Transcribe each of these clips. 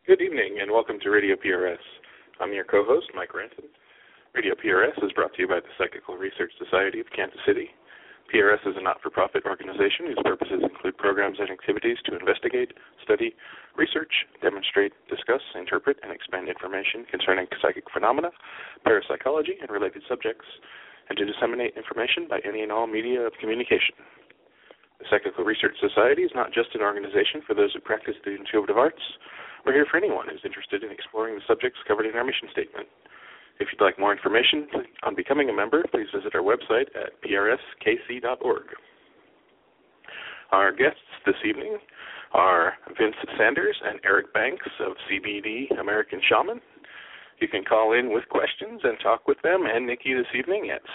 Good evening, and welcome to Radio PRS. I'm your co-host, Mike Ranton. Radio PRS is brought to you by the Psychical Research Society of Kansas City. PRS is a not-for-profit organization whose purposes include programs and activities to investigate, study, research, demonstrate, discuss, interpret, and expand information concerning psychic phenomena, parapsychology, and related subjects, and to disseminate information by any and all media of communication. The Psychical Research Society is not just an organization for those who practice the intuitive arts. We're here for anyone who's interested in exploring the subjects covered in our mission statement. If you'd like more information on becoming a member, please visit our website at prskc.org. Our guests this evening are Vince Sanders and Eric Banks of CBD American Shaman. You can call in with questions and talk with them and Nikki this evening at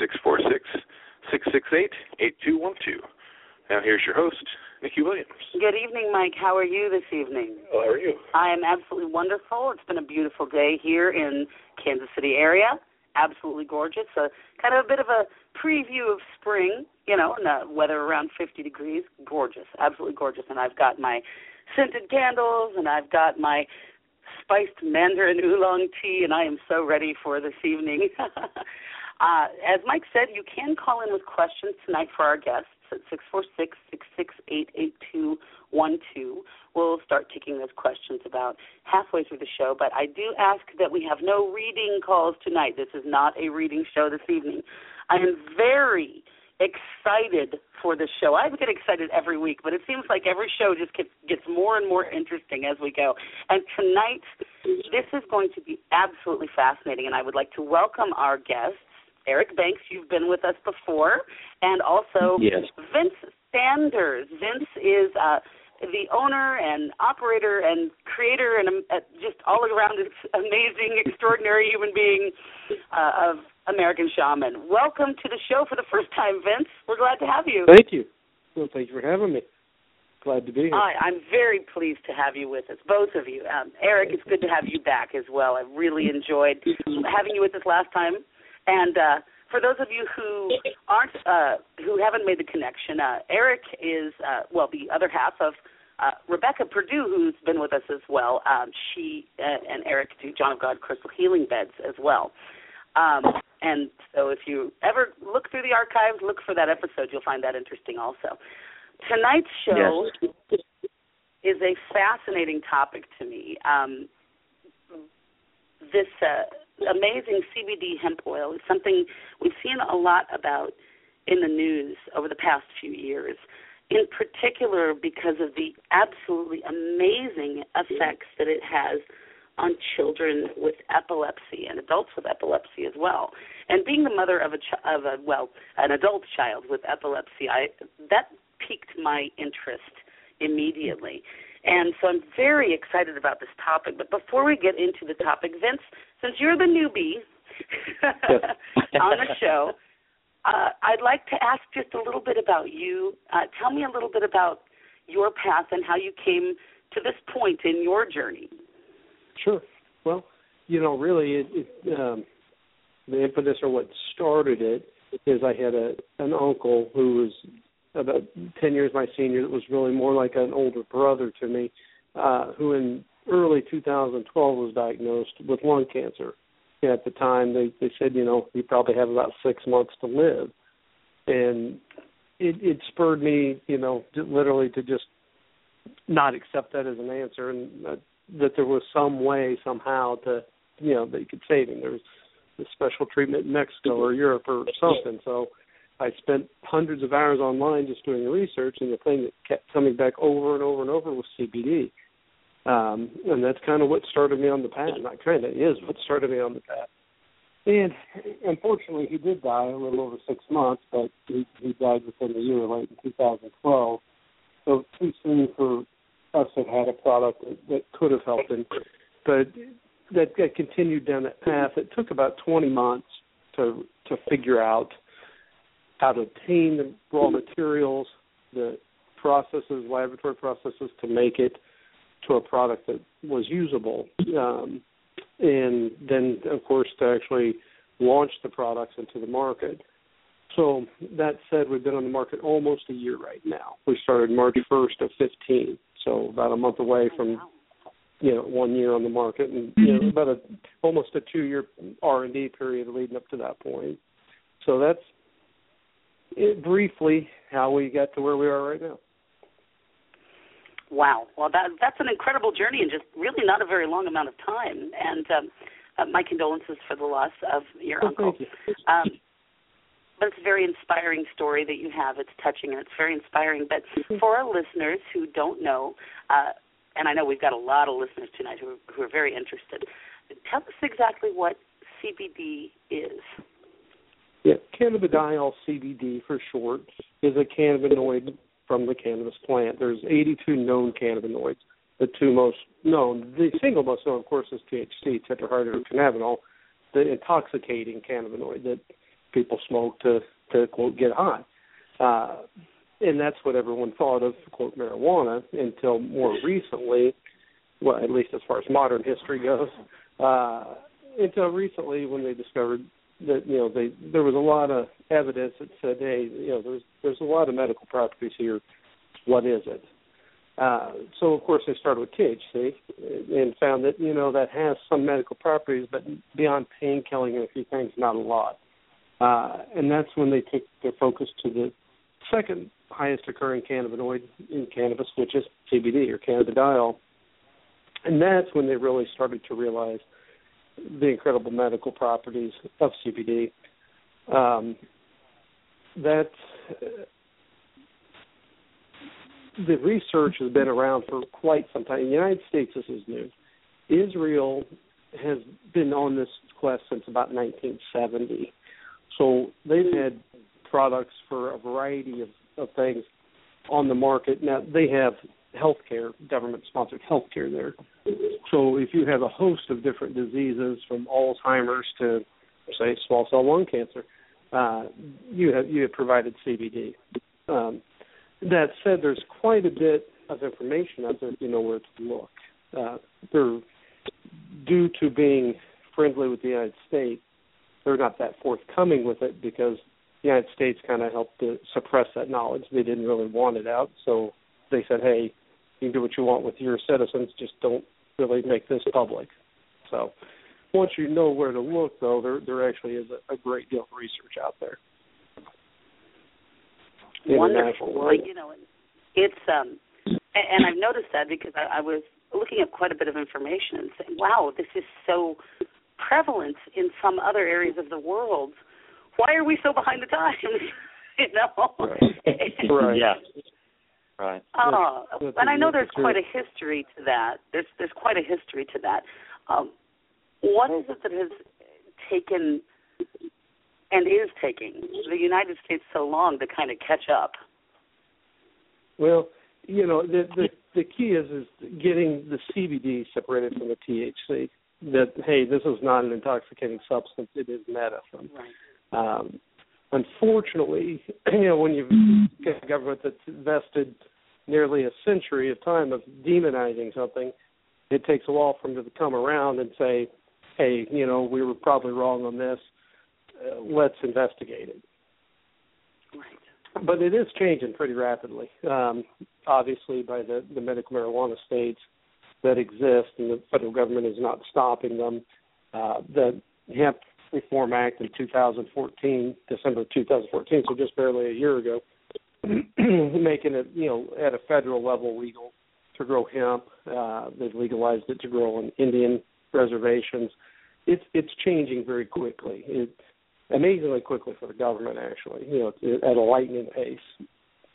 646-668-8212. Now here's your host, Nikki Williams. Good evening, Mike. How are you this evening? Well, how are you? I am absolutely wonderful. It's been a beautiful day here in Kansas City area. Absolutely gorgeous. Kind of a bit of a preview of spring, and the weather around 50 degrees. Gorgeous. Absolutely gorgeous. And I've got my scented candles, and I've got my spiced mandarin oolong tea, and I am so ready for this evening. As Mike said, you can call in with questions tonight for our guests at 646-668-8212. We'll start taking those questions about halfway through the show, but I do ask that we have no reading calls tonight. This is not a reading show this evening. I am very excited for this show. I get excited every week, but it seems like every show just gets more and more interesting as we go. And tonight, this is going to be absolutely fascinating, and I would like to welcome our guests. Eric Banks, you've been with us before, and also yes. Vince Sanders. Vince is the owner and operator and creator and just all-around amazing, extraordinary human being of American Shaman. Welcome to the show for the first time, Vince. We're glad to have you. Thank you. Well, thank you for having me. Glad to be here. I'm very pleased to have you with us, both of you. Eric, it's good to have you back as well. I really enjoyed having you with us last time. And for those of you who who haven't made the connection, Eric is the other half of Rebecca Perdue, who's been with us as well. She and Eric do John of God Crystal Healing Beds as well. And so if you ever look through the archives, look for that episode. You'll find that interesting also. Tonight's show is a fascinating topic to me. This amazing CBD hemp oil is something we've seen a lot about in the news over the past few years, in particular because of the absolutely amazing effects that it has on children with epilepsy and adults with epilepsy as well. And being the mother of an adult child with epilepsy, that piqued my interest immediately. And so I'm very excited about this topic. But before we get into the topic, Vince, since you're the newbie on the show, I'd like to ask just a little bit about you. Tell me a little bit about your path and how you came to this point in your journey. Sure. Well, really, the impetus or what started it is I had an uncle who was about 10 years my senior, that was really more like an older brother to me, who in early 2012 was diagnosed with lung cancer. And at the time, they said, you probably have about 6 months to live. And it spurred me, literally to just not accept that as an answer, and that there was some way, somehow, to, that you could save him. There was a special treatment in Mexico or Europe or something. So I spent hundreds of hours online just doing the research, and the thing that kept coming back over and over and over was CBD. And that's kind of what started me on the path. Not kind of, is what started me on the path. And unfortunately, he did die a little over 6 months, but he died within a year, late in 2012. So too soon for us to have had a product that could have helped him. But that continued down that path. It took about 20 months to figure out how to obtain the raw materials, the processes, laboratory processes to make it to a product that was usable. And then, of course, to actually launch the products into the market. So that said, we've been on the market almost a year right now. We started March 1st of 15, so about a month away from 1 year on the market, and about almost a 2-year R&D period leading up to that point. So that's briefly how we got to where we are right now. Wow. Well, that's an incredible journey in just really not a very long amount of time. And my condolences for the loss of your uncle. Thank you. But it's a very inspiring story that you have. It's touching and it's very inspiring. But for our listeners who don't know, and I know we've got a lot of listeners tonight who are very interested, tell us exactly what CBD is. Yeah, cannabidiol, CBD for short, is a cannabinoid from the cannabis plant. There's 82 known cannabinoids. The two most known, the single most known, of course, is THC, tetrahydrocannabinol, the intoxicating cannabinoid that people smoke to quote, get high. And that's what everyone thought of, quote, marijuana, until more recently, well, at least as far as modern history goes, until recently when they discovered that, there was a lot of evidence that said, hey, there's a lot of medical properties here. What is it? So, of course, they started with THC and found that, that has some medical properties, but beyond pain-killing and a few things, not a lot. And that's when they took their focus to the second highest occurring cannabinoid in cannabis, which is CBD or cannabidiol. And that's when they really started to realize the incredible medical properties of CBD. The research has been around for quite some time. In the United States, this is new. Israel has been on this quest since about 1970. So they've had products for a variety of things on the market. Now, they have healthcare, government-sponsored healthcare there. So if you have a host of different diseases, from Alzheimer's to, say, small cell lung cancer, you have provided CBD. That said, there's quite a bit of information out there if you know where to look. They're, due to being friendly with the United States, they're not that forthcoming with it because the United States kind of helped to suppress that knowledge. They didn't really want it out, so they said, hey, you can do what you want with your citizens, just don't really make this public. So once you know where to look, though, there actually is a great deal of research out there. Wonderful. Well, it's and I've noticed that because I was looking at quite a bit of information and saying, wow, this is so prevalent in some other areas of the world. Why are we so behind the times? Right. Yeah. Right. And I know there's quite a history to that. There's quite a history to that. What is it that has taken and is taking the United States so long to kind of catch up? Well, the key is getting the CBD separated from the THC. That, hey, this is not an intoxicating substance, it is medicine. Right. Unfortunately, when you've got a government that's invested nearly a century of time of demonizing something, it takes a while for them to come around and say, hey, we were probably wrong on this. Let's investigate it. Right. But it is changing pretty rapidly, obviously, by the medical marijuana states that exist, and the federal government is not stopping them. The Hemp Reform Act in 2014, December 2014, so just barely a year ago, making it, at a federal level legal to grow hemp. They've legalized it to grow on Indian reservations. It's changing very quickly. Amazingly quickly for the government, actually, at a lightning pace.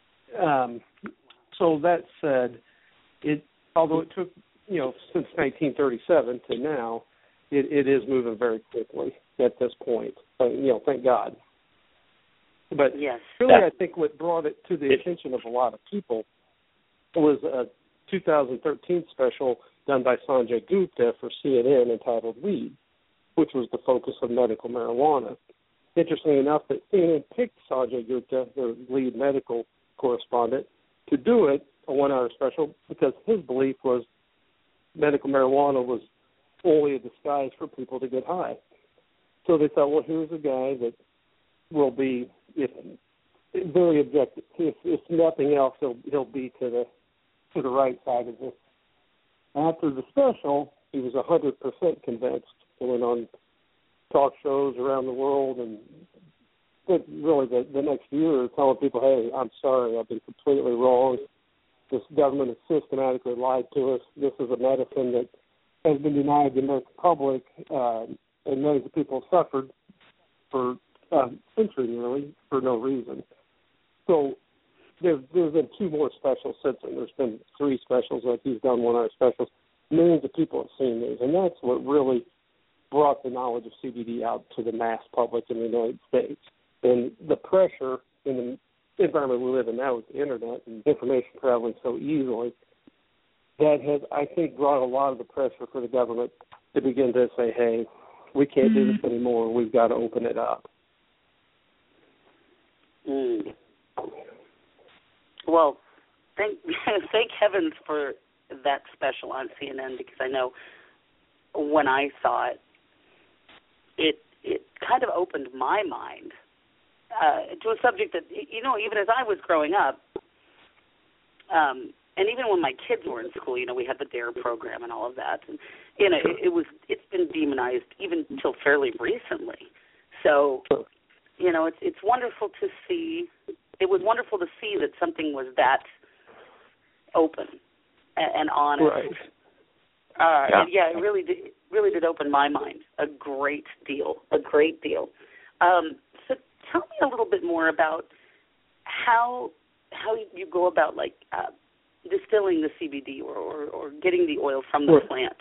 So that said, although it took, since 1937 to now, it is moving very quickly at this point. Thank God. But yes, really, I think what brought it to the attention of a lot of people was a 2013 special done by Sanjay Gupta for CNN entitled Weed, which was the focus of medical marijuana. Interestingly enough, that CNN picked Sanjay Gupta, their lead medical correspondent, to do it, a 1-hour special, because his belief was medical marijuana was only a disguise for people to get high. So they thought, well, here's a guy that will be, if very objective. If nothing else, he'll be to the right side of this After the special, he was 100% convinced. He went on talk shows around the world and really the next year telling people, hey, I'm sorry, I've been completely wrong. This government has systematically lied to us. This is a medicine that has been denied the American public, and millions of people have suffered for a century nearly for no reason. So there's been 2 more specials since then. There's been 3 specials, like he's done 1 hour specials. Millions of people have seen these, and that's what really brought the knowledge of CBD out to the mass public in the United States. And the pressure in the environment we live in now with the internet and information traveling so easily, that has, I think, brought a lot of the pressure for the government to begin to say, hey, we can't do this anymore. We've got to open it up. Well, thank heavens for that special on CNN, because I know when I saw it, it kind of opened my mind to a subject that, even as I was growing up, and even when my kids were in school, we had the DARE program and all of that, and it's been demonized even until fairly recently. So, it's wonderful to see. It was wonderful to see that something was that open and honest. Right. And it really did open my mind a great deal. So tell me a little bit more about how you go about distilling the CBD or getting the oil from the plant.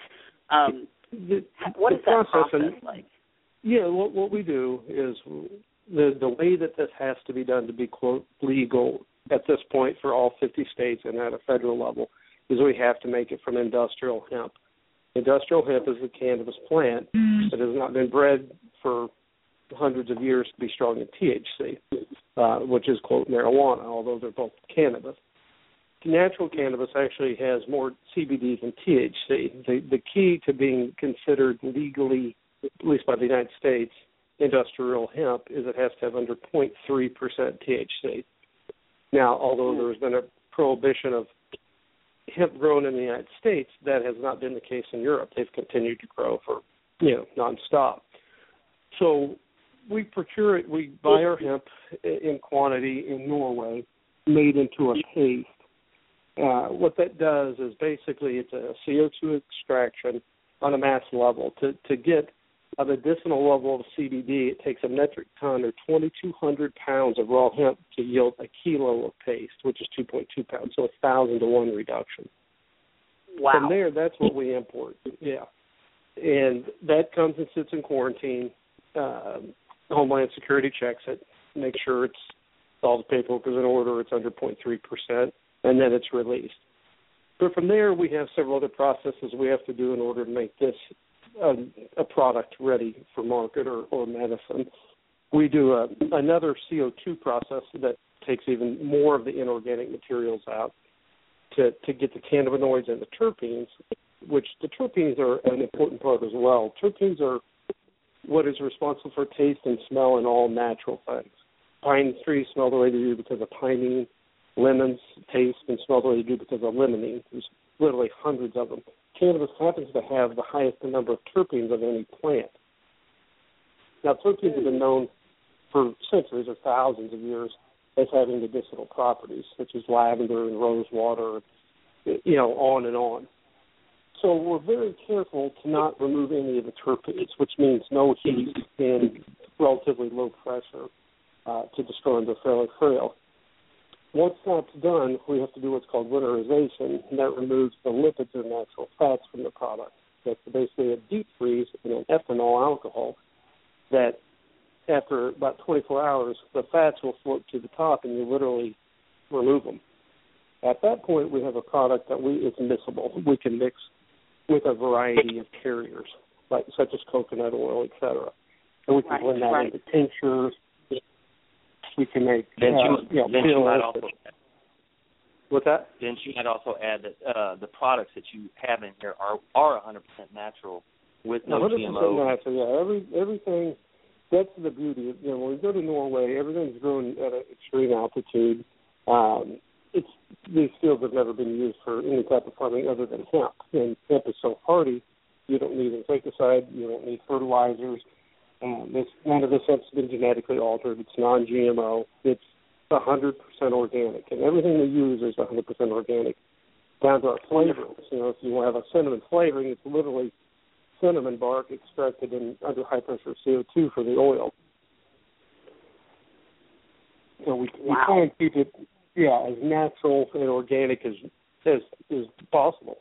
What is that process like? Yeah, what we do is the way that this has to be done to be, quote, legal at this point for all 50 states and at a federal level is we have to make it from industrial hemp. Industrial hemp is a cannabis plant that has not been bred for hundreds of years to be strong in THC, which is, quote, marijuana, although they're both cannabis. Natural cannabis actually has more CBD than THC. The key to being considered legally, at least by the United States, industrial hemp is it has to have under 0.3% THC. Now, although there's been a prohibition of hemp grown in the United States, that has not been the case in Europe. They've continued to grow for, nonstop. So we procure it. We buy our hemp in quantity in Norway, made into a paste. What that does is basically it's a CO2 extraction on a mass level. To get a medicinal level of CBD, it takes a metric ton or 2,200 pounds of raw hemp to yield a kilo of paste, which is 2.2 pounds, so 1,000 to 1 reduction. Wow. From there, that's what we import. Yeah. And that comes and sits in quarantine. Homeland Security checks it, makes sure all the paperwork is in order, it's under 0.3%, and then it's released. But from there, we have several other processes we have to do in order to make this a product ready for market or medicine. We do another CO2 process that takes even more of the inorganic materials out to get the cannabinoids and the terpenes, which the terpenes are an important part as well. Terpenes are what is responsible for taste and smell in all natural things. Pine trees smell the way they do because of pinene. Lemons taste and smell the way they do because of limonene. There's literally hundreds of them. Cannabis happens to have the highest number of terpenes of any plant. Now, terpenes have been known for centuries or thousands of years as having medicinal properties, such as lavender and rose water, on and on. So we're very careful to not remove any of the terpenes, which means no heat and relatively low pressure to destroy them. They're fairly frail. Once that's done, we have to do what's called winterization, and that removes the lipids or natural fats from the product. That's basically a deep freeze in an ethanol alcohol that after about 24 hours, the fats will float to the top and you literally remove them. At that point, we have a product that is miscible. We can mix with a variety of carriers, such as coconut oil, et cetera. And we can blend that into tinctures. We can make What's that? Then you might also add that the products that you have in here are 100% natural with no 100% GMO. Natural, yeah. Everything. That's the beauty. When we go to Norway, everything's grown at an extreme altitude. these fields have never been used for any type of farming other than hemp. And hemp is so hardy, you don't need insecticide, you don't need fertilizers. None of this hemp's been genetically altered. It's non-GMO. It's 100% organic, and everything we use is 100% organic, down to our flavorings. You know, if you have a cinnamon flavoring, it's literally cinnamon bark extracted under high pressure CO2 for the oil. So we try and keep it, as natural and organic as possible.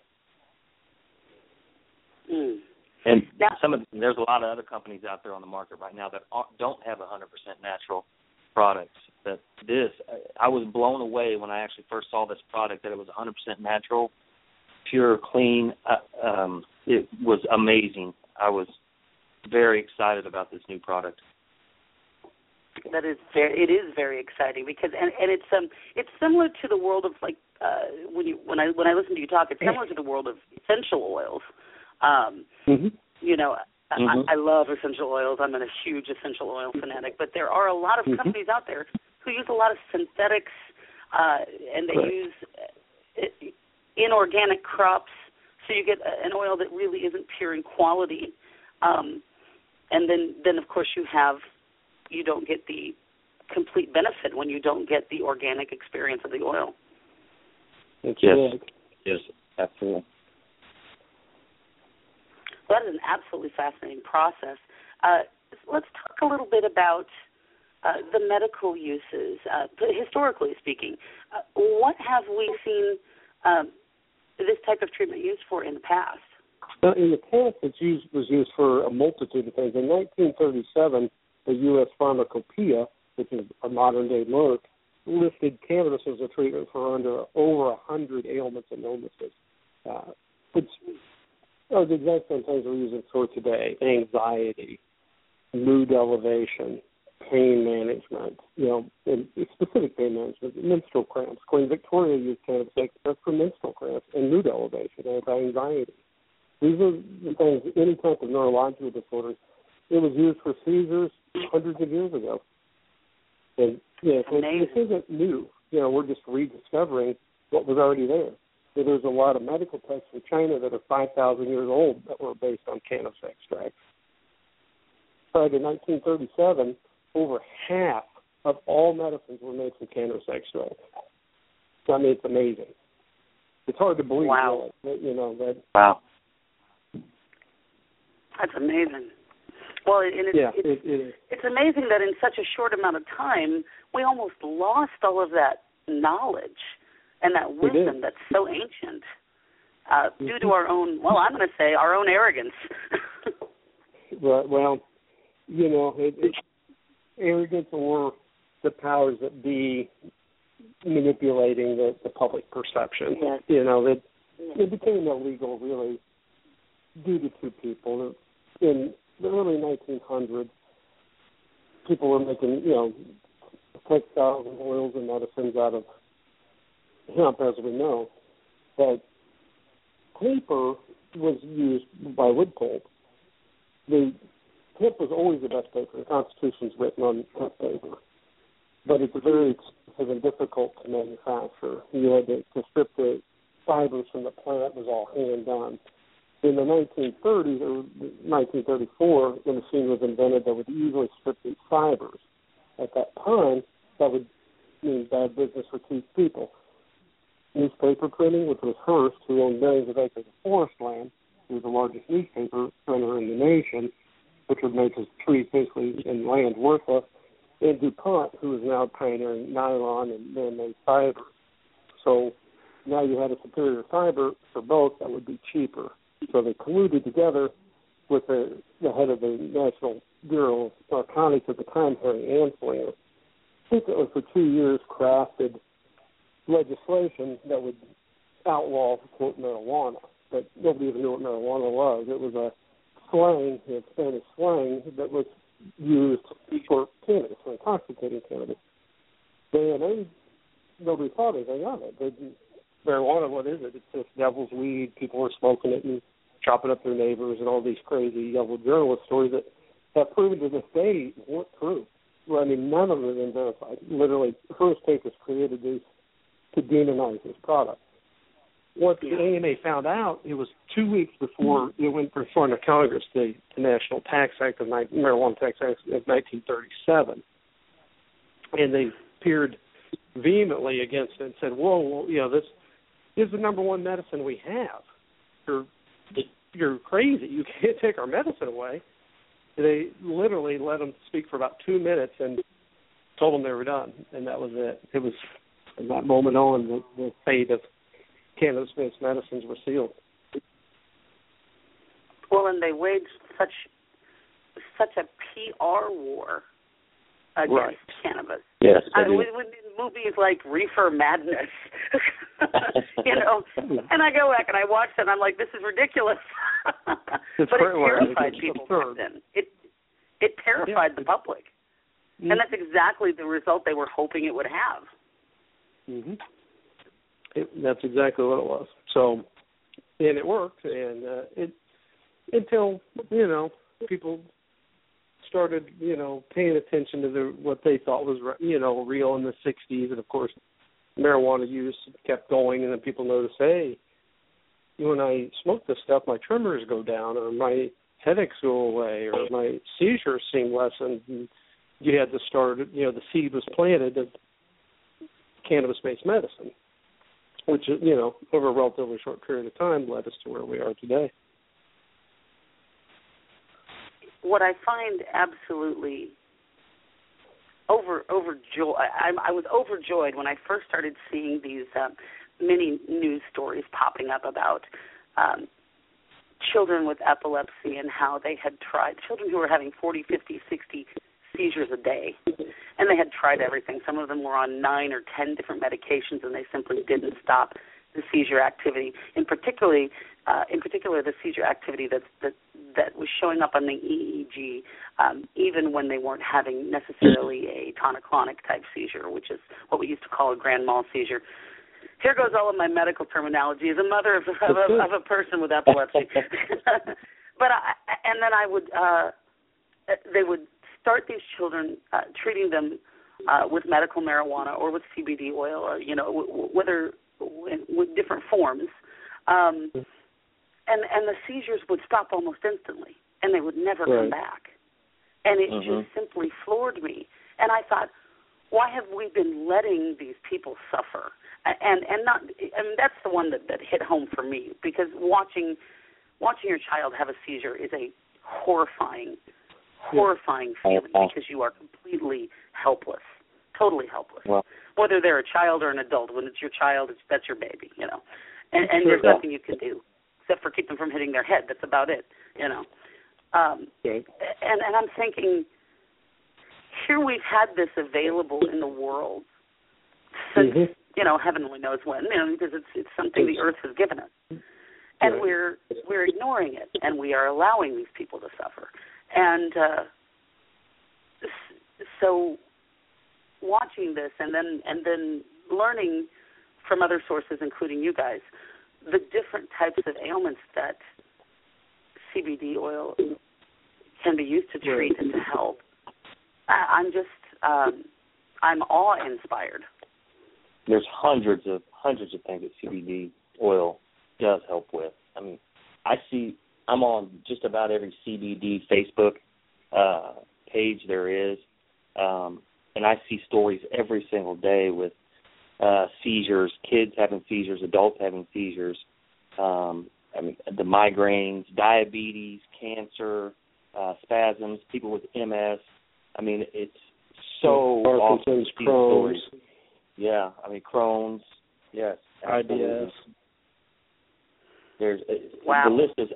Mm. And there's a lot of other companies out there on the market right now that don't have 100% natural products. I was blown away when I actually first saw this product that it was 100% natural, pure, clean. It was amazing. I was very excited about this new product. It is very exciting because and it's similar to the world of like when I listen to you talk, it's similar to the world of essential oils. You know, I love essential oils. I'm a huge essential oil fanatic, but there are a lot of companies out there who use a lot of synthetics, and they use inorganic crops, so you get an oil that really isn't pure in quality. And then of course you don't get the complete benefit when you don't get the organic experience of the oil. Yes, absolutely. Well, that is an absolutely fascinating process. Let's talk a little bit about the medical uses. Historically speaking, what have we seen this type of treatment used for in the past? In the past, it was used for a multitude of things. In 1937, the U.S. Pharmacopoeia, which is a modern-day Merck, listed cannabis as a treatment for over 100 ailments and illnesses, which are the exact same things we're using for today: anxiety, mood elevation, pain management, and specific pain management, menstrual cramps. Queen Victoria used cannabis extract for menstrual cramps and mood elevation, anti-anxiety. These are the things, any type of neurological disorders. It was used for seizures hundreds of years ago. And this isn't new. We're just rediscovering what was already there. So there's a lot of medical texts from China that are 5,000 years old that were based on cannabis extracts. Prior to 1937, over half of all medicines were made from cannabis extracts. I mean, it's amazing. It's hard to believe. Wow. That. Wow. That's amazing. Well, it's amazing that in such a short amount of time, we almost lost all of that knowledge and that wisdom that's so ancient due to our own, I'm going to say, our own arrogance. Well, it's arrogance or the powers that be manipulating the public perception. Yes. It became illegal, really, due to two people. In the early 1900s, people were making, textiles and oils and medicines out of hemp, as we know. But paper was used by wood pulp. The hemp was always the best paper. The Constitution's written on hemp paper. But it's very expensive and difficult to manufacture. You had to strip the fibers from the plant. It was all hand done. In the 1930s or 1934, the machine was invented that would easily strip these fibers. At that time, that would mean bad business for two people. Newspaper printing, which was Hearst, who owned millions of acres of forest land, who was the largest newspaper printer in the nation, which would make his trees basically and land worthless, and DuPont, who is now pioneering nylon and man-made fibers. So now you had a superior fiber for both that would be cheaper. So they colluded together with the head of the National Bureau of Narcotics at the time, Harry Anslinger, secretly for 2 years crafted legislation that would outlaw, quote, marijuana. But nobody even knew what marijuana was. It was a slang, Spanish slang, that was used for cannabis, for intoxicating cannabis. Nobody thought anything of it. Marijuana, what is it? It's just devil's weed. People were smoking it and chopping up their neighbors and all these crazy devil journalist stories that have proven to this day weren't true. Well, I mean, none of them have been verified. Literally, Hearst Papers created these to demonize this product. Once the AMA found out, it was 2 weeks before it went before the Congress, the National Tax Act of Marijuana Tax Act of 1937, and they appeared vehemently against it and said, "Whoa, this is the number one medicine we have. You're crazy. You can't take our medicine away." They literally let them speak for about 2 minutes and told them they were done, and that was it. It was from that moment on the fate of cannabis-based medicines were sealed. Well, and they waged such a PR war against cannabis. Yes, with movies like Reefer Madness, and I go back and I watch it and I'm like, this is ridiculous. But it terrified people back then. It terrified the public. Mm-hmm. And that's exactly the result they were hoping it would have. Mm-hmm. That's exactly what it was. So, and it worked, and until people started paying attention to what they thought was real in the '60s, and of course marijuana use kept going, and then people noticed, hey, when I smoke this stuff, my tremors go down, or my headaches go away, or my seizures seem lessened. And you had to start, the seed was planted of cannabis-based medicine, which, over a relatively short period of time led us to where we are today. What I find absolutely overjoyed, I was overjoyed when I first started seeing these many news stories popping up about children with epilepsy and how they had tried, children who were having 40, 50, 60 seizures a day, and they had tried everything. Some of them were on 9 or 10 different medications, and they simply didn't stop the seizure activity. In particular, the seizure activity that was showing up on the EEG, even when they weren't having necessarily a tonic-clonic type seizure, which is what we used to call a grand mal seizure. Here goes all of my medical terminology as a mother of a person with epilepsy. And then they would start these children, treating them with medical marijuana or with CBD oil, or whether with different forms, and the seizures would stop almost instantly, and they would never come back, and it just simply floored me. And I thought, why have we been letting these people suffer? And that's the one that hit home for me, because watching your child have a seizure is a horrifying feeling, because you are completely helpless, totally helpless. Well, whether they're a child or an adult, when it's your child, that's your baby, and there's nothing you can do except for keep them from hitting their head. That's about it, And I'm thinking, here we've had this available in the world since, heaven only knows when, because it's something the earth has given us. And we're ignoring it, and we are allowing these people to suffer. And so watching this and then learning from other sources, including you guys, the different types of ailments that CBD oil can be used to treat and to help, I'm awe-inspired. There's hundreds of things that CBD oil does help with. I mean, I'm on just about every CBD Facebook page there is, and I see stories every single day with seizures, kids having seizures, adults having seizures, the migraines, diabetes, cancer, spasms, people with MS. I mean, it's so awesome to see stories. Yeah, Crohn's, yes. IBS. There's the list is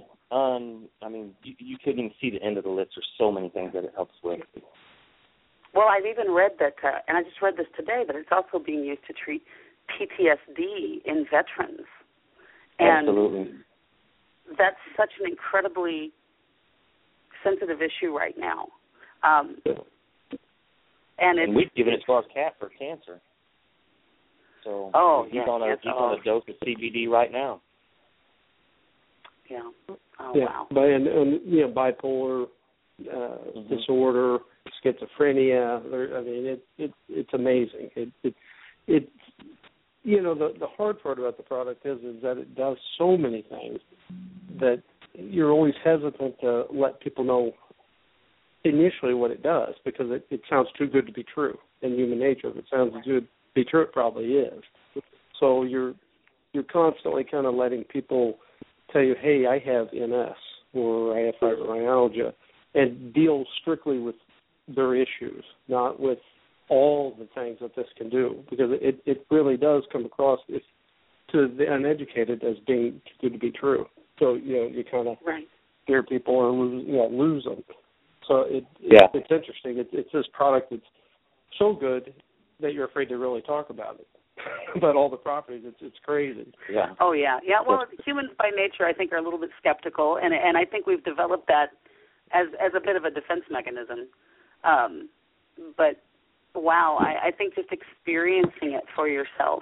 you couldn't even see the end of the list. There's so many things that it helps with. Well, I've even read that, and I just read this today, that it's also being used to treat PTSD in veterans. And absolutely. That's such an incredibly sensitive issue right now. And we've given it to our cat for cancer. So he's on a dose of CBD right now. Yeah. Oh, yeah. wow. And bipolar disorder, schizophrenia. It's amazing. the hard part about the product is that it does so many things that you're always hesitant to let people know initially what it does, because it sounds too good to be true in human nature. If it sounds too good to be true, it probably is. So you're constantly kind of letting people tell you, hey, I have MS or I have fibromyalgia, and deal strictly with their issues, not with all the things that this can do, because it really does come across to the uneducated as being too good to be true. So, you kind of scare people or lose them. So it's interesting. It's this product that's so good that you're afraid to really talk about it. About all the properties, it's crazy. Yeah. Oh yeah. Well, humans by nature, I think, are a little bit skeptical, and I think we've developed that as a bit of a defense mechanism. But wow, I think just experiencing it for yourself,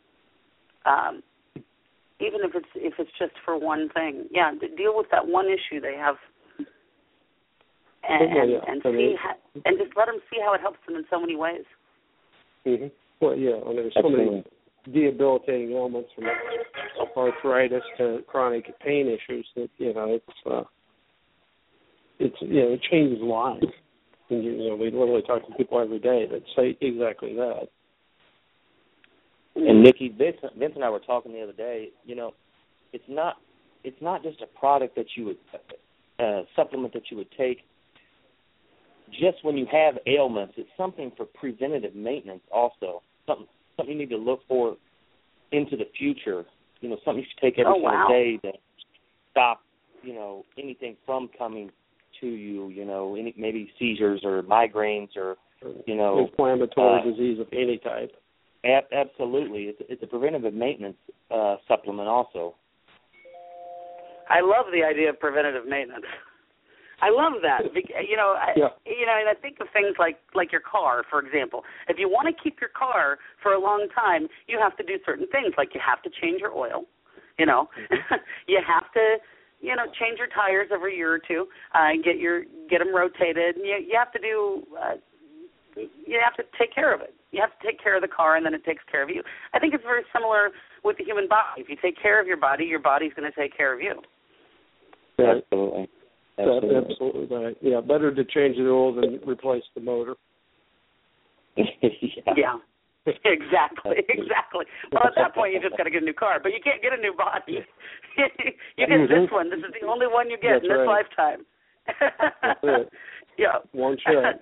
even if it's just for one thing, deal with that one issue they have, and see and just let them see how it helps them in so many ways. Mm-hmm. Well, and there's so many debilitating ailments from arthritis to chronic pain issues that it changes lives. And, we literally talk to people every day that say exactly that. And Nikki, Vince and I were talking the other day. It's not just a product that you would supplement that you would take just when you have ailments. It's something for preventative maintenance also. Something you need to look for into the future. Something you should take every single day to stop, anything from coming to you. Maybe seizures or migraines or, inflammatory disease of any type. Absolutely, it's a preventative maintenance supplement also. I love the idea of preventative maintenance. I love that. And I think of things like your car, for example. If you want to keep your car for a long time, you have to do certain things, like you have to change your oil. You have to, change your tires every year or two, get them rotated. You have to do. You have to take care of it. You have to take care of the car, and then it takes care of you. I think it's very similar with the human body. If you take care of your body's going to take care of you. Right. Absolutely. Absolutely right. Yeah, better to change the oil than replace the motor. Yeah. Exactly. Well, at that point, you just got to get a new car, but you can't get a new body. You get this one. This is the only one you get in this lifetime. That's it. Yeah. One shot.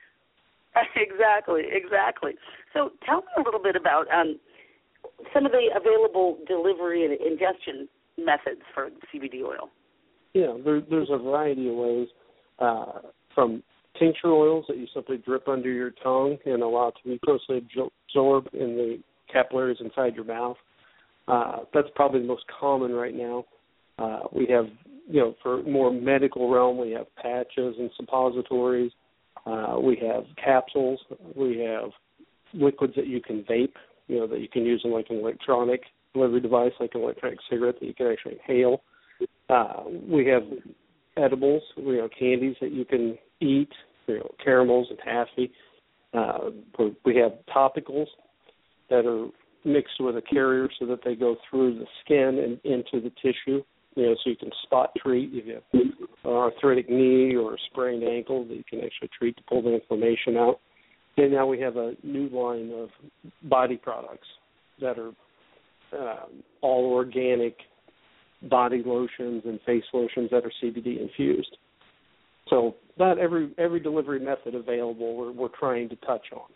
Exactly. So tell me a little bit about some of the available delivery and ingestion methods for CBD oil. Yeah, there's a variety of ways, from tincture oils that you simply drip under your tongue and allow to mucosally absorb in the capillaries inside your mouth. That's probably the most common right now. We have, for more medical realm, we have patches and suppositories. We have capsules. We have liquids that you can vape, that you can use in like an electronic delivery device, like an electronic cigarette that you can actually inhale. We have edibles, candies that you can eat, caramels and taffy. We have topicals that are mixed with a carrier so that they go through the skin and into the tissue, so you can spot treat if you have an arthritic knee or a sprained ankle that you can actually treat to pull the inflammation out. And now we have a new line of body products that are all organic body lotions and face lotions that are CBD infused. So not every delivery method available we're trying to touch on.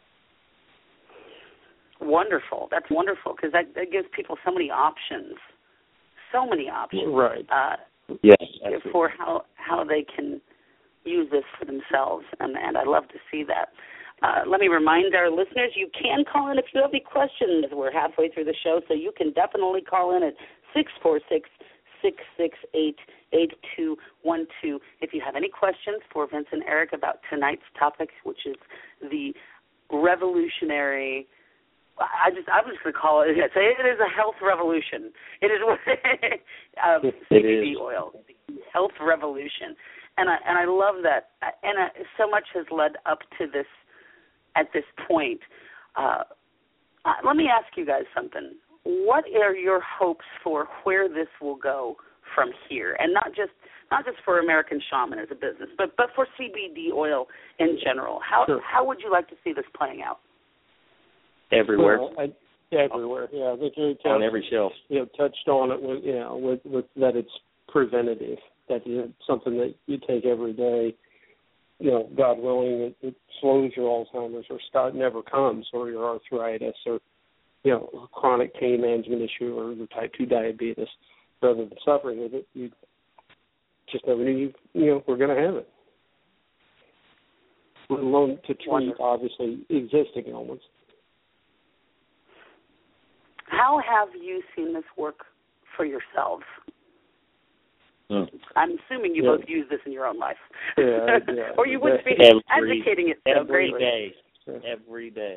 Wonderful. That's wonderful, because that gives people so many options. Right. Yes. For how they can use this for themselves, and I love to see that. Let me remind our listeners, you can call in if you have any questions. We're halfway through the show, so you can definitely call in at 646-668-8212 if you have any questions for Vince and Eric about tonight's topic, which is the revolutionary. I'm just going to call it. It is a health revolution. It is CBD oil, health revolution, and I love that. And so much has led up to this. At this point, Let me ask you guys something. What are your hopes for where this will go from here? And not just for American Shaman as a business, but for CBD oil in general. How would you like to see this playing out? Everywhere. Well, everywhere. Yeah, I think you on every shelf. Touched on it with that it's preventative. That it's something that you take every day. God willing, it slows your Alzheimer's or never comes, or your arthritis, or chronic pain management issue, or your type 2 diabetes. Rather than suffering with it, you just never knew we're going to have it. Let alone to treat obviously existing ailments. How have you seen this work for yourselves? I'm assuming you both use this in your own life. Yeah. Or you wouldn't be advocating it so greatly. Every day.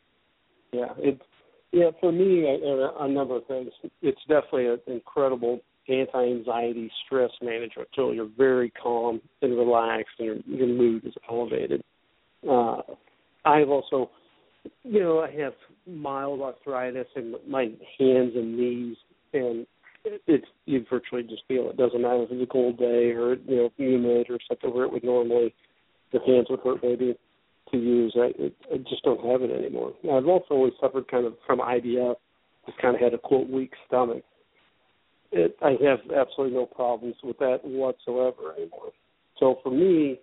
Yeah, for me, a number of things. It's definitely an incredible anti-anxiety stress management tool. You're very calm and relaxed, and your mood is elevated. I've also, I have mild arthritis in my hands and knees, and you virtually just feel it. Doesn't matter if it's a cold day or humid or something where it would normally the hands would hurt maybe to use. I just don't have it anymore. Now, I've also always suffered kind of from IBS. Just kind of had a quote weak stomach. I have absolutely no problems with that whatsoever anymore. So for me,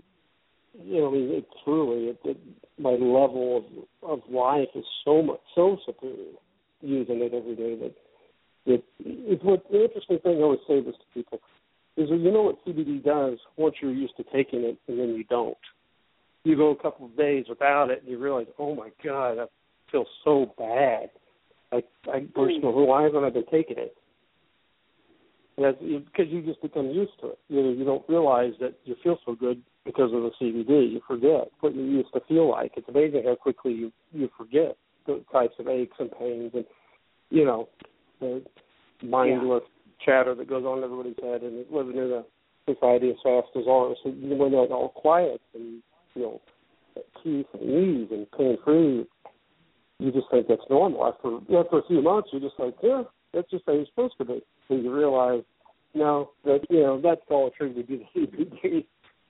truly, my level of life is so superior using it every day that it's what the interesting thing I always say this to people is that what CBD does once you're used to taking it and then you don't. You go a couple of days without it and you realize, oh my God, I feel so bad. Why haven't I been taking it? Because you just become used to it. You don't realize that you feel so good because of the CBD. You forget what you used to feel like. It's amazing how quickly you forget the types of aches and pains and, the mindless chatter that goes on in everybody's head, and living in a society as fast as ours. So when they're all quiet and, teeth and knees and pain free, you just think that's normal. After a few months, you're just like, that's just how you're supposed to be. And you realize, no, that that's all attributed to the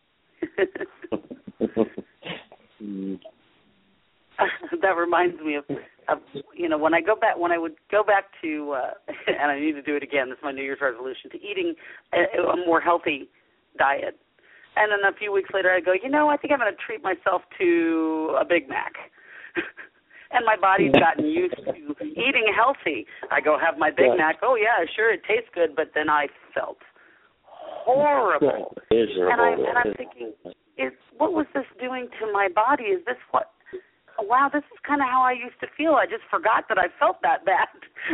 CBD. That reminds me of when I would go back to and I need to do it again. This is my New Year's resolution, to eating a more healthy diet. And then a few weeks later, I go, I think I'm going to treat myself to a Big Mac. And my body's gotten used to eating healthy. I go have my Big Mac. Oh, yeah, sure, it tastes good, but then I felt horrible. Miserable. And I'm thinking, what was this doing to my body? Is this what? Wow, this is kind of how I used to feel. I just forgot that I felt that bad.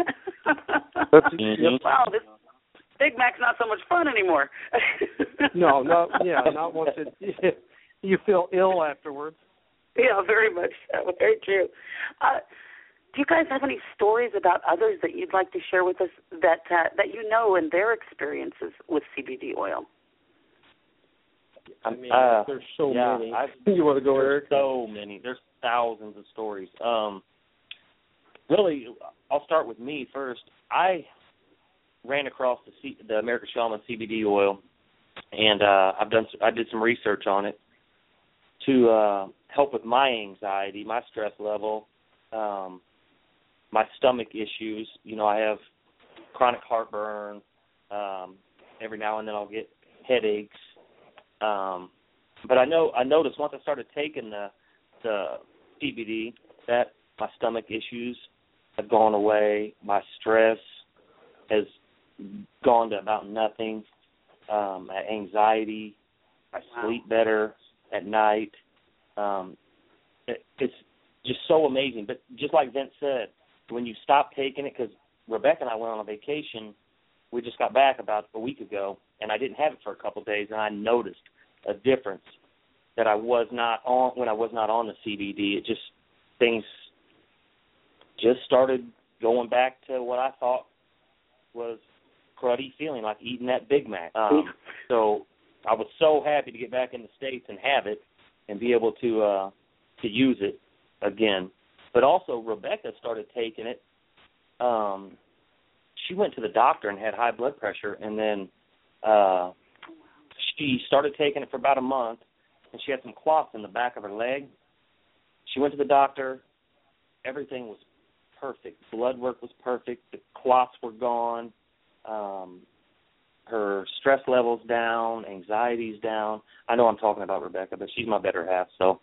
Wow, this Big Mac's not so much fun anymore. No, not once you feel ill afterwards. Yeah, very much so. Very true. Do you guys have any stories about others that you'd like to share with us that and their experiences with CBD oil? I mean, there's so many. You want to go, Eric? So many. There's thousands of stories. Really, I'll start with me first. I ran across the American Shaman CBD oil, and I did some research on it to help with my anxiety, my stress level, my stomach issues. I have chronic heartburn. Every now and then I'll get headaches. But I noticed once I started taking the CBD that my stomach issues have gone away. My stress has gone to about nothing. Anxiety, I sleep better at night. It's just so amazing. But just like Vince said, when you stop taking it, because Rebecca and I went on a vacation, we just got back about a week ago, and I didn't have it for a couple of days, and I noticed a difference that I was not on when I was not on the CBD. Things just started going back to what I thought was cruddy feeling, like eating that Big Mac. So I was so happy to get back in the States and have it and be able to use it again. But also Rebecca started taking it. She went to the doctor and had high blood pressure, and then she started taking it for about a month, and she had some clots in the back of her leg. She went to the doctor. Everything was perfect. Blood work was perfect. The clots were gone. Her stress levels down, anxiety's down. I know I'm talking about Rebecca, but she's my better half. So,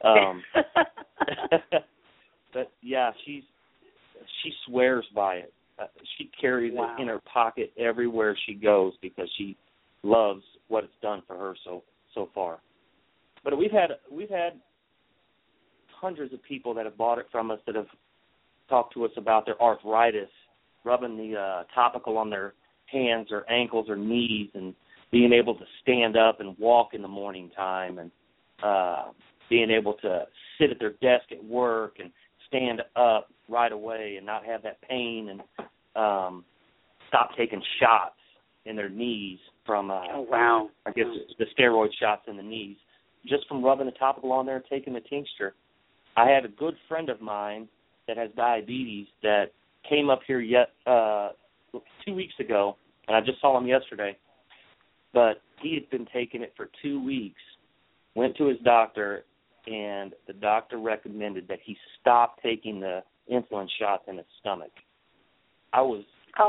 but yeah, she swears by it. She carries it in her pocket everywhere she goes because she loves what it's done for her so far. But we've had hundreds of people that have bought it from us that have talked to us about their arthritis, rubbing the topical on their hands or ankles or knees and being able to stand up and walk in the morning time and being able to sit at their desk at work and stand up right away and not have that pain and stop taking shots in their knees from, I guess, the steroid shots in the knees, just from rubbing the topical on there and taking the tincture. I had a good friend of mine that has diabetes that came up here 2 weeks ago, and I just saw him yesterday, but he had been taking it for 2 weeks, went to his doctor, and the doctor recommended that he stop taking the insulin shots in his stomach. I was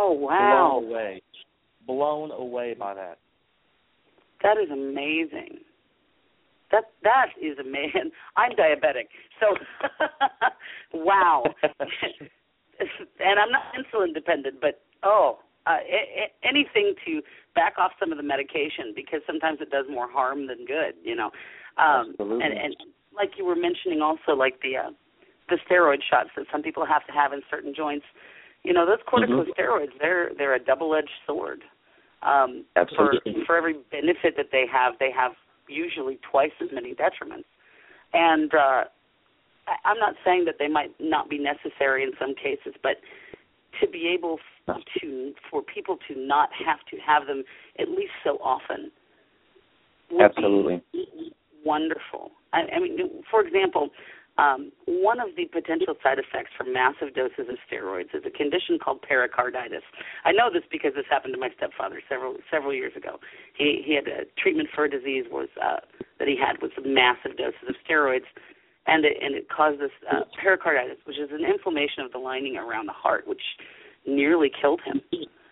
blown away by that. That is amazing. That is amazing. I'm diabetic, so wow. And I'm not insulin dependent, but anything to back off some of the medication because sometimes it does more harm than good, you know. Absolutely. And like you were mentioning also, like the steroid shots that some people have to have in certain joints. You know, those corticosteroids, they're a double-edged sword. For every benefit that they have usually twice as many detriments. And I'm not saying that they might not be necessary in some cases, but to be able for people to not have to have them at least so often would be wonderful. I mean, for example, one of the potential side effects from massive doses of steroids is a condition called pericarditis. I know this because this happened to my stepfather several years ago. He had a treatment for a disease that he had with massive doses of steroids, and it caused this pericarditis, which is an inflammation of the lining around the heart, which nearly killed him.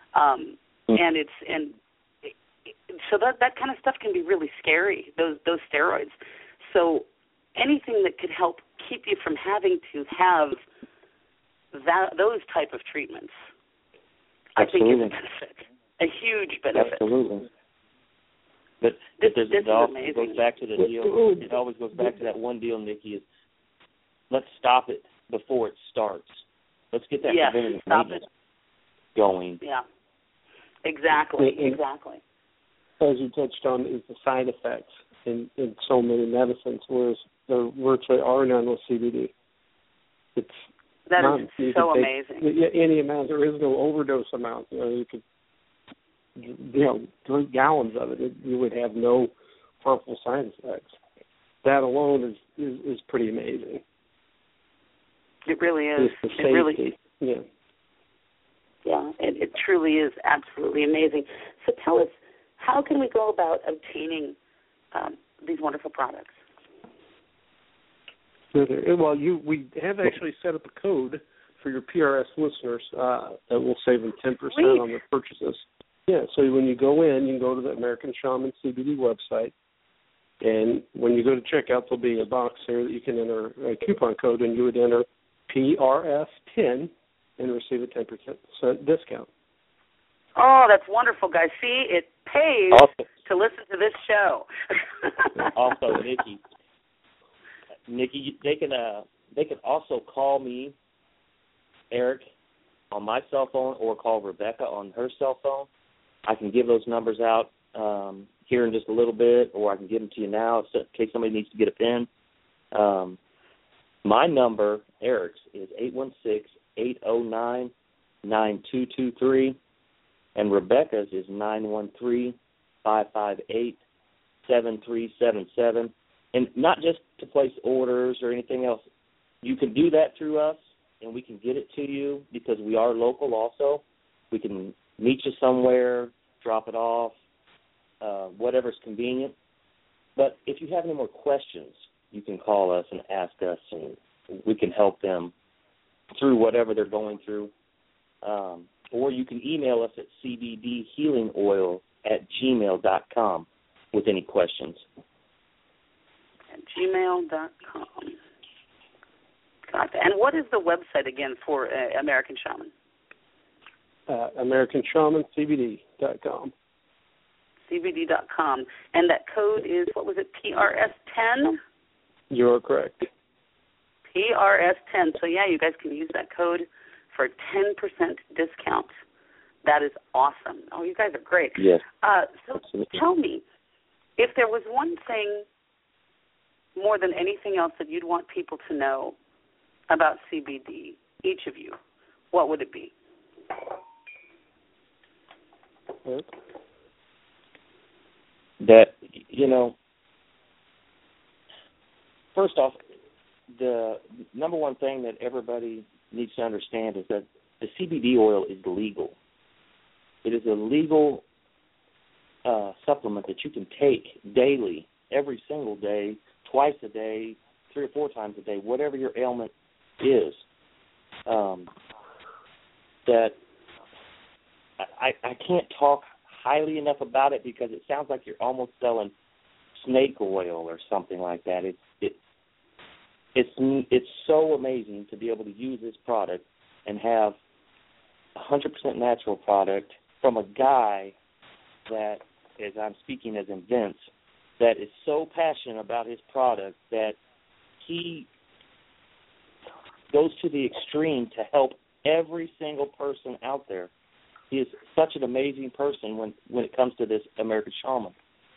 So that kind of stuff can be really scary. Those steroids. So anything that could help keep you from having to have those type of treatments, I think is a benefit, a huge benefit. Absolutely. But it always goes back to the deal. It always goes back to that one deal, Nikki, is let's stop it before it starts. Let's get that preventative maintenance going. Yeah, exactly. As you touched on, is the side effects in so many medicines, whereas there virtually are none with CBD. That is so amazing. Any amount, there is no overdose amount. You could, drink gallons of it. You would have no harmful side effects. That alone is pretty amazing. It really is. It's the safety. Yeah, it truly is absolutely amazing. So tell us, how can we go about obtaining these wonderful products? Well, we have actually set up a code for your PRS listeners that will save them 10% on their purchases. Yeah, so when you go in, you can go to the American Shaman CBD website, and when you go to checkout, there'll be a box there that you can enter a coupon code, and you would enter PRS10 and receive a 10% discount. Oh, that's wonderful, guys. See, it pays to listen to this show. Also, Nikki, they can also call me, Eric, on my cell phone, or call Rebecca on her cell phone. I can give those numbers out here in just a little bit, or I can give them to you now in case somebody needs to get a pen. My number, Eric's, is 816-809-9223, and Rebecca's is 913-558-7377. And not just to place orders or anything else. you can do that through us, and we can get it to you because we are local also. We can meet you somewhere, drop it off, whatever's convenient. But if you have any more questions, you can call us and ask us, and we can help them through whatever they're going through. Or you can email us at cbdhealingoil@gmail.com with any questions. At gmail.com. Got that. And what is the website again for American Shaman? AmericanShamanCBD.com. CBD.com. And that code is, what was it, PRS10? You are correct. PRS10. So, yeah, you guys can use that code for a 10% discount. That is awesome. Oh, you guys are great. Yes. So tell me, if there was one thing more than anything else that you'd want people to know about CBD, each of you, what would it be? That, first off, the number one thing that everybody needs to understand is that the CBD oil is legal. It is a legal supplement that you can take daily, every single day, twice a day, 3 or 4 times a day, whatever your ailment is. That I can't talk highly enough about it because it sounds like you're almost selling snake oil or something like that. It's so amazing to be able to use this product and have 100% natural product from a guy that, as I'm speaking as in Vince, that is so passionate about his product that he goes to the extreme to help every single person out there. He is such an amazing person when it comes to this American Shaman.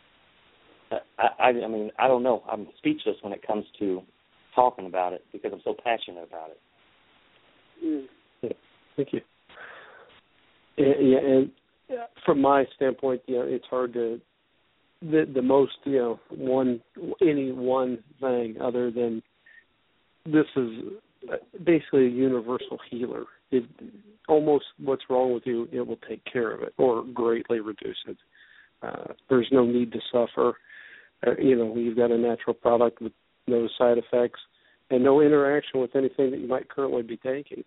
I mean, I don't know. I'm speechless when it comes to talking about it because I'm so passionate about it. Yeah, thank you. And from my standpoint, it's hard to the most any one thing other than this is basically a universal healer. It, almost what's wrong with you, it will take care of it or greatly reduce it. There's no need to suffer. You've got a natural product with no side effects and no interaction with anything that you might currently be taking.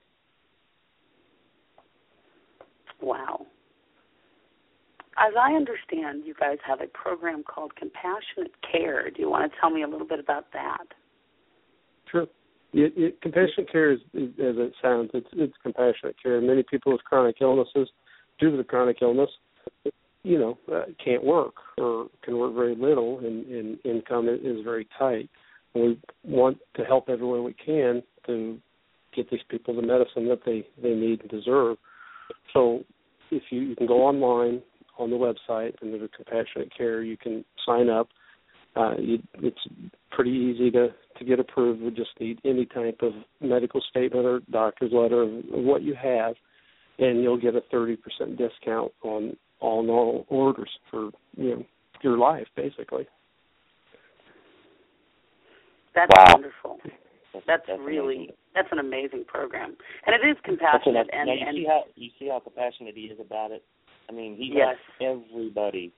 Wow. As I understand, you guys have a program called Compassionate Care. Do you want to tell me a little bit about that? Sure. Compassionate care is, as it sounds, it's compassionate care. Many people with chronic illnesses, due to the chronic illness, can't work or can work very little, and income is very tight. And we want to help everywhere we can to get these people the medicine that they need and deserve. So if you can go online on the website and there's Compassionate Care, you can sign up. It's pretty easy to get approved. We just need any type of medical statement or doctor's letter of what you have, and you'll get a 30% discount on all orders for your life, basically. That's wow. Wonderful. That's an amazing program, and it is compassionate. And you see how compassionate he is about it. I mean, he yes. helps everybody.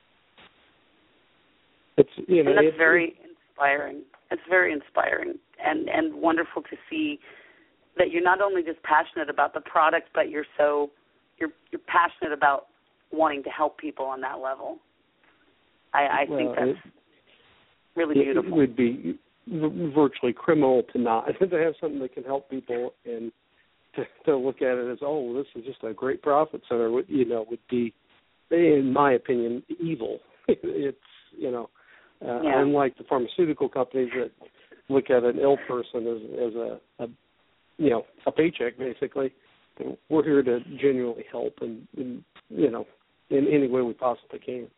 It's and that's very inspiring. It's very inspiring and wonderful to see that you're not only just passionate about the product, but you're passionate about wanting to help people on that level. I think that's really beautiful. It would be virtually criminal to not to have something that can help people and to look at it as, oh, this is just a great profit center. Would be, in my opinion, evil. It's unlike the pharmaceutical companies that look at an ill person as a paycheck, basically. We're here to genuinely help and in any way we possibly can.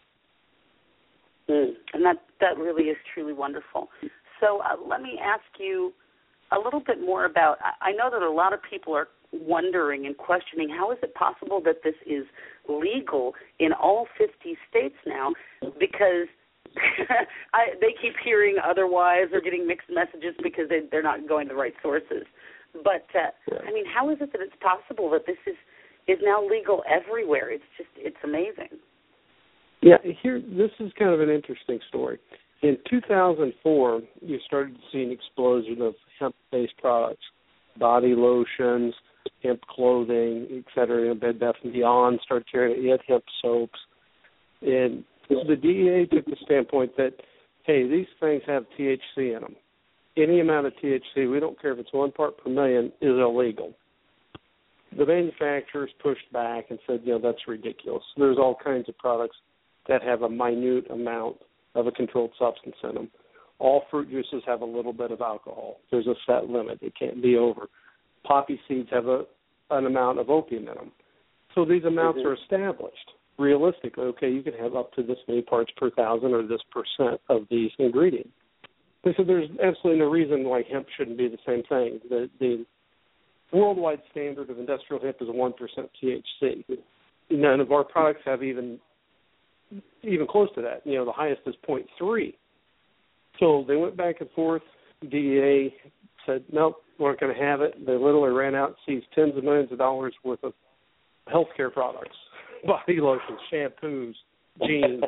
And that really is truly wonderful. So let me ask you a little bit more about, I know that a lot of people are wondering and questioning, how is it possible that this is legal in all 50 states now? Because they keep hearing otherwise or getting mixed messages because they're not going to the right sources. But I mean, how is it that it's possible that this is now legal everywhere? It's amazing. Yeah, this is kind of an interesting story. In 2004, you started to see an explosion of hemp-based products, body lotions, hemp clothing, et cetera. Bed Bath & Beyond started carrying it, hemp soaps. And the DEA took the standpoint that, hey, these things have THC in them. Any amount of THC, we don't care if it's 1 part per million, is illegal. The manufacturers pushed back and said, that's ridiculous. There's all kinds of products that have a minute amount of a controlled substance in them. All fruit juices have a little bit of alcohol. There's a set limit. It can't be over. Poppy seeds have an amount of opium in them. So these amounts are established. Realistically, okay, you can have up to this many parts per thousand or this percent of these ingredients. They said there's absolutely no reason why hemp shouldn't be the same thing. The worldwide standard of industrial hemp is 1% THC. None of our products have even close to that. The highest is 0.3. So they went back and forth. DEA said, nope, we're not going to have it. They literally ran out and seized tens of millions of dollars worth of healthcare products, body lotions, shampoos, jeans.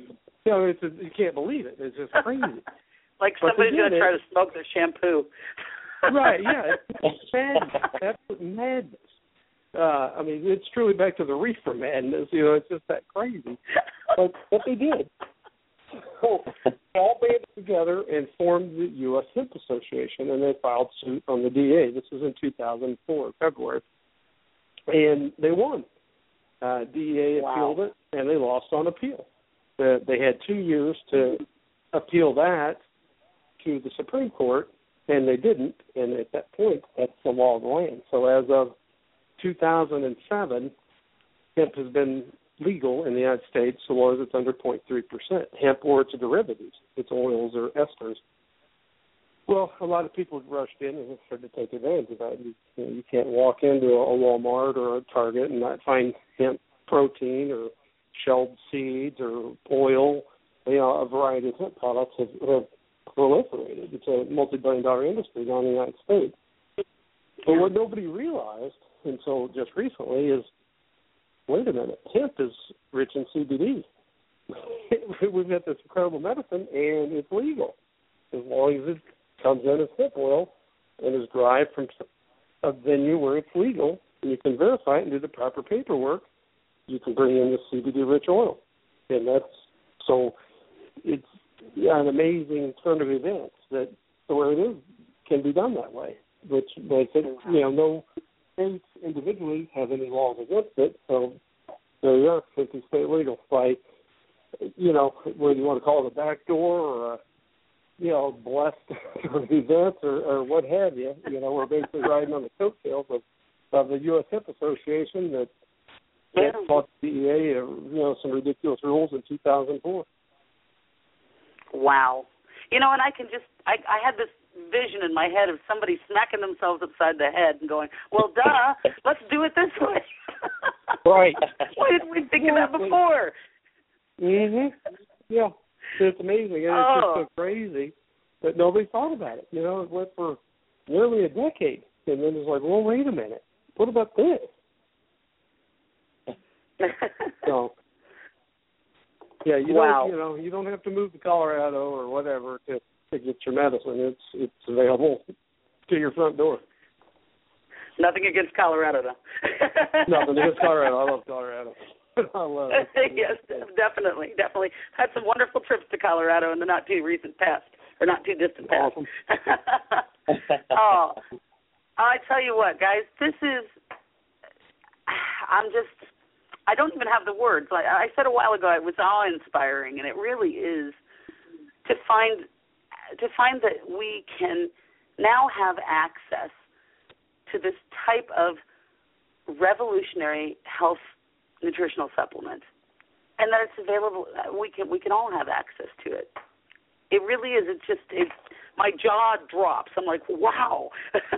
You can't believe it. It's just crazy. Like somebody's going to try to smoke their shampoo. Right, yeah. It's madness. Absolute madness. I mean, it's truly back to the reefer madness. It's just that crazy. But they did. So they all banded together and formed the U.S. Hemp Association, and they filed suit on the DEA. This was in 2004, February. And they won. DEA appealed it, and they lost on appeal. They had 2 years to appeal that to the Supreme Court, and they didn't. And at that point, that's the law of the land. So as of 2007, hemp has been legal in the United States so long as it's under 0.3%. Hemp or its derivatives, its oils or esters. Well, a lot of people rushed in and started to take advantage of that. You can't walk into a Walmart or a Target and not find hemp protein or shelled seeds or oil. A variety of hemp products have proliferated. It's a multi-billion-dollar industry down in the United States. But what nobody realized until just recently is, wait a minute, hemp is rich in CBD. We've got this incredible medicine, and it's legal as long as it comes in as hemp oil and is derived from a venue where it's legal, and you can verify it and do the proper paperwork. You can bring in the CBD-rich oil, and it's an amazing turn of events that the way it is can be done that way, which makes it, no states individually have any laws against it, so there you are, 50 state legal by, whether you want to call it a backdoor or a, blessed events or what have you. We're basically riding on the coattails of the U.S. Hemp Association that fought the DEA, some ridiculous rules in 2004. Wow. And I can I had this vision in my head of somebody smacking themselves upside the head and going, well, duh, let's do it this way. Right. Why didn't we think of that before? Mm-hmm. Yeah. It's amazing. And it's just so crazy that nobody thought about it. It went for nearly a decade. And then it's like, well, wait a minute. What about this? So, yeah, you don't have to move to Colorado or whatever to get your medicine. It's available to your front door. Nothing against Colorado, though. Nothing against Colorado. I love Colorado. I love it. Yes, definitely. Had some wonderful trips to Colorado in the not too recent past, or not too distant past. Awesome. Oh, I tell you what, guys, I don't even have the words. Like I said a while ago, it was awe-inspiring, and it really is to find that we can now have access to this type of revolutionary health nutritional supplement, and that it's available. We can all have access to it. It really is. It's my jaw drops. I'm like, wow.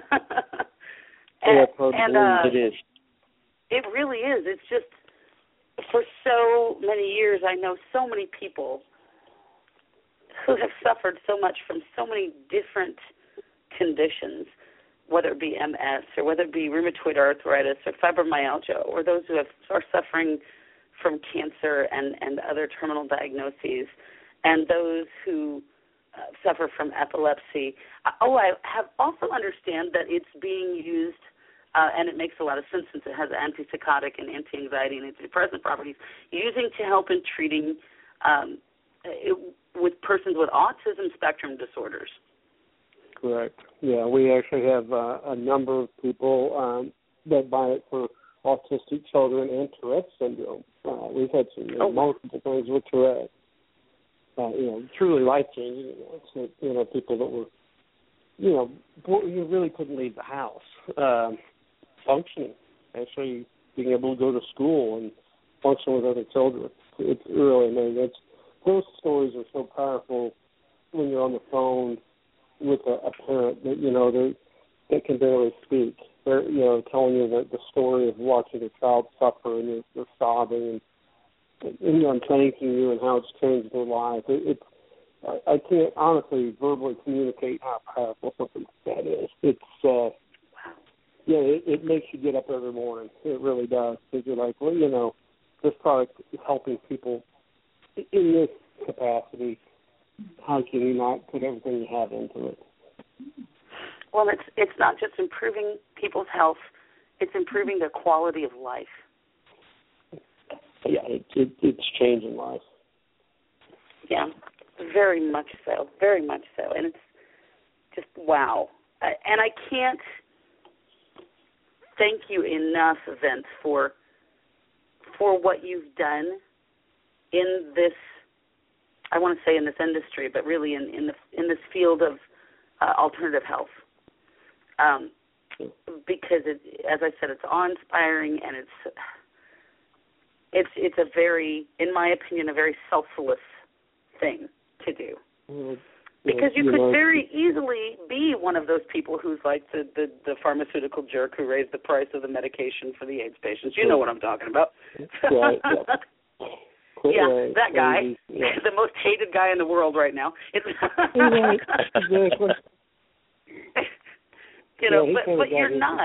It is. It really is. It's just, for so many years, I know so many people who have suffered so much from so many different conditions, whether it be MS or whether it be rheumatoid arthritis or fibromyalgia, or those who are suffering from cancer and other terminal diagnoses, and those who suffer from epilepsy. I have also understand that it's being used, and it makes a lot of sense since it has antipsychotic and anti-anxiety and antidepressant properties, using to help in treating with persons with autism spectrum disorders. Correct. Yeah, we actually have a number of people that buy it for autistic children and Tourette's syndrome. We've had some multiple things with Tourette's. Truly life-changing. So, people that were, you really couldn't leave the house. Functioning, actually being able to go to school and function with other children. It's really amazing. Those stories are so powerful when you're on the phone with a parent that, they can barely speak. They're, telling you the story of watching their child suffer, and they're sobbing and thanking you and how it's changed their life. I can't honestly verbally communicate how powerful something like that is. It's, it makes you get up every morning. It really does. Because you're like, this product is helping people in this capacity. How can you not put everything you have into it? Well, it's not just improving people's health; it's improving their quality of life. Yeah, it's changing life. Yeah, very much so, and it's just wow. And I can't thank you enough, Vince, for what you've done in this. I want to say in this industry, but really in this field of alternative health. Because as I said, it's awe-inspiring, and it's a very, in my opinion, a very selfless thing to do. Because you could very easily be one of those people who's like the pharmaceutical jerk who raised the price of the medication for the AIDS patients. You know what I'm talking about. Right, yeah, that guy, the most hated guy in the world right now. Exactly. But you're not.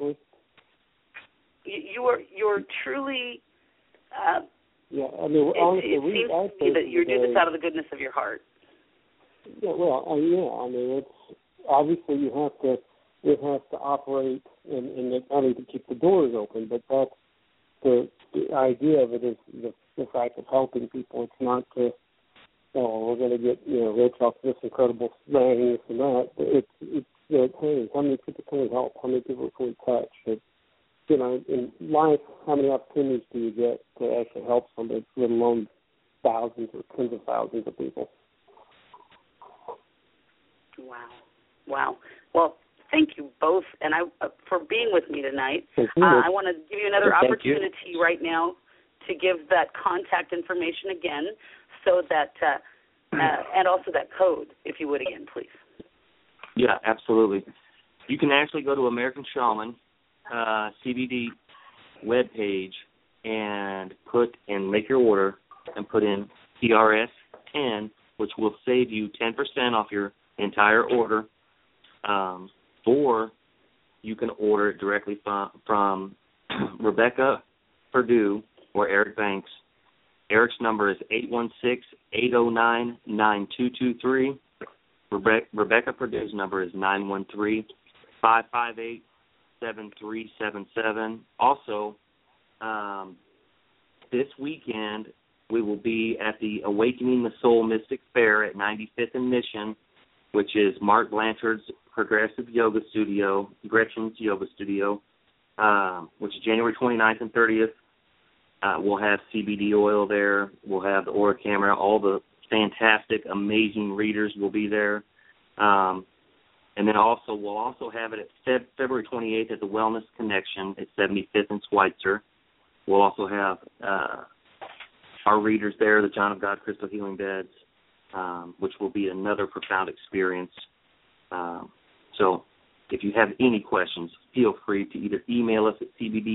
You're truly. Honestly, it seems to me that you do this out of the goodness of your heart. Yeah, it's obviously you have to operate and not only to keep the doors open, but that's the idea of it is the fact of helping people. It's not to, we're going to get rich off this incredible thing, this and that. It's that, hey, how many people can we help? How many people can we touch? In life, how many opportunities do you get to actually help somebody, let alone thousands or tens of thousands of people? Wow. Well, thank you both, and for being with me tonight. I want to give you another opportunity right now to give that contact information again, so that and also that code, if you would again, please. Yeah, absolutely. You can actually go to American Shaman CBD webpage and make your order and put in PRS10, which will save you 10% off your entire order. Or you can order it directly from Rebecca Perdue or Eric Banks. Eric's number is 816-809-9223. Rebecca Perdue's number is 913-558-7377. Also, this weekend we will be at the Awakening the Soul Mystic Fair at 95th and Mission, which is Mark Blanchard's Progressive Yoga Studio, Gretchen's Yoga Studio, which is January 29th and 30th. We'll have CBD oil there. We'll have the Aura Camera. All the fantastic, amazing readers will be there. And then we'll also have it at February 28th at the Wellness Connection at 75th and Schweitzer. We'll also have our readers there, the John of God Crystal Healing Beds, which will be another profound experience. So if you have any questions, feel free to either email us at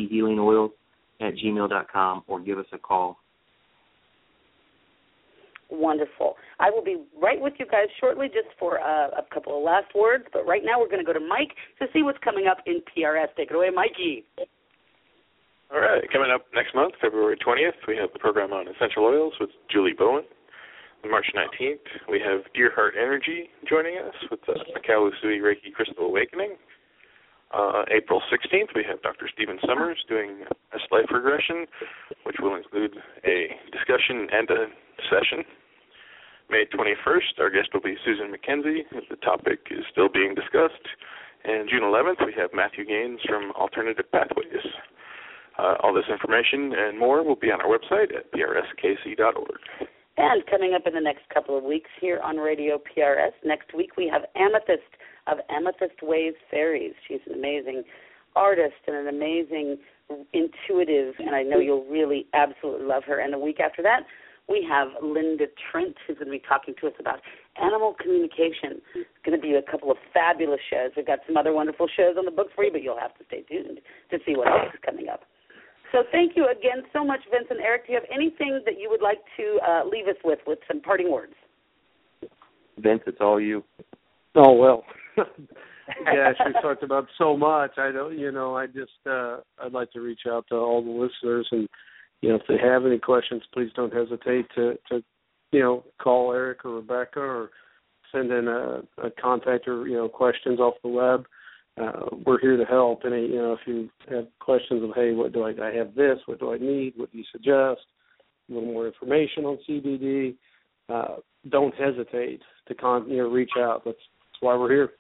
cbdhealingoils@gmail.com or give us a call. wonderful. I will be right with you guys shortly just for a couple of last words, but right now we're going to go to Mike to see what's coming up in PRS. Take it away, Mikey. All right, coming up next month, February 20th, we have the program on essential oils with Julie Bowen. On March 19th, we have Dear Heart Energy joining us with the Mikao Usui Reiki Crystal Awakening. April 16th, we have Dr. Stephen Summers doing Past Life Regression, which will include a discussion and a session. May 21st, our guest will be Susan McKenzie. The topic is still being discussed. And June 11th, we have Matthew Gaines from Alternative Pathways. All this information and more will be on our website at prskc.org. And coming up in the next couple of weeks here on Radio PRS, next week we have Amethyst of Amethyst Ways Fairies. She's an amazing artist and an amazing intuitive, and I know you'll really absolutely love her. And the week after that, we have Linda Trent, who's going to be talking to us about animal communication. It's going to be a couple of fabulous shows. We've got some other wonderful shows on the books for you, but you'll have to stay tuned to see what else is coming up. So thank you again so much, Vince and Eric. Do you have anything that you would like to leave us with some parting words? Vince, it's all you. Oh, well. Gosh, we talked about so much. I don't, I'd like to reach out to all the listeners, and, if they have any questions, please don't hesitate to call Eric or Rebecca or send in a contact or, questions off the web. We're here to help. And, if you have questions of, hey, what do I have this? What do I need? What do you suggest? A little more information on CBD. Don't hesitate to reach out. That's why we're here.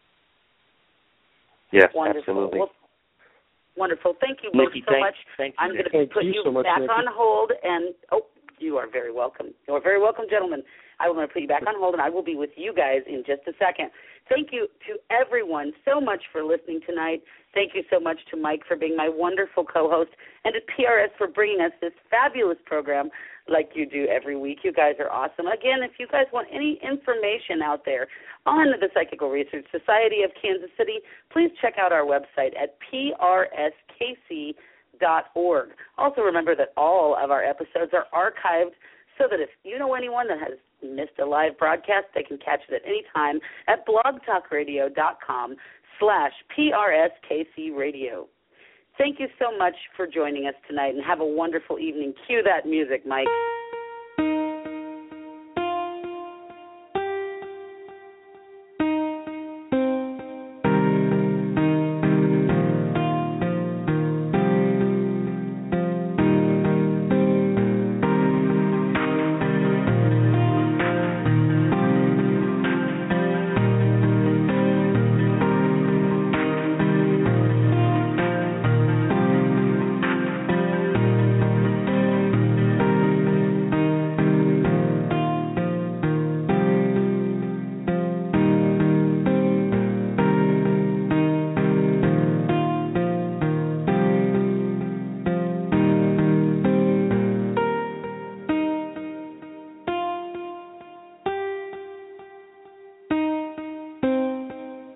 Yes, wonderful. Absolutely. Well, wonderful. Thank you both so much. Thank you. I'm going to put you back on hold. And, you are very welcome. You are very welcome, gentlemen. I will put you back on hold, and I will be with you guys in just a second. Thank you to everyone so much for listening tonight. Thank you so much to Mike for being my wonderful co-host, and to PRS for bringing us this fabulous program like you do every week. You guys are awesome. Again, if you guys want any information out there on the Psychical Research Society of Kansas City, please check out our website at prskc.org. Also remember that all of our episodes are archived so that if you know anyone that has missed a live broadcast, they can catch it at any time at blogtalkradio.com/PRSKCradio. Thank you so much for joining us tonight, and have a wonderful evening. Cue that music, Mike.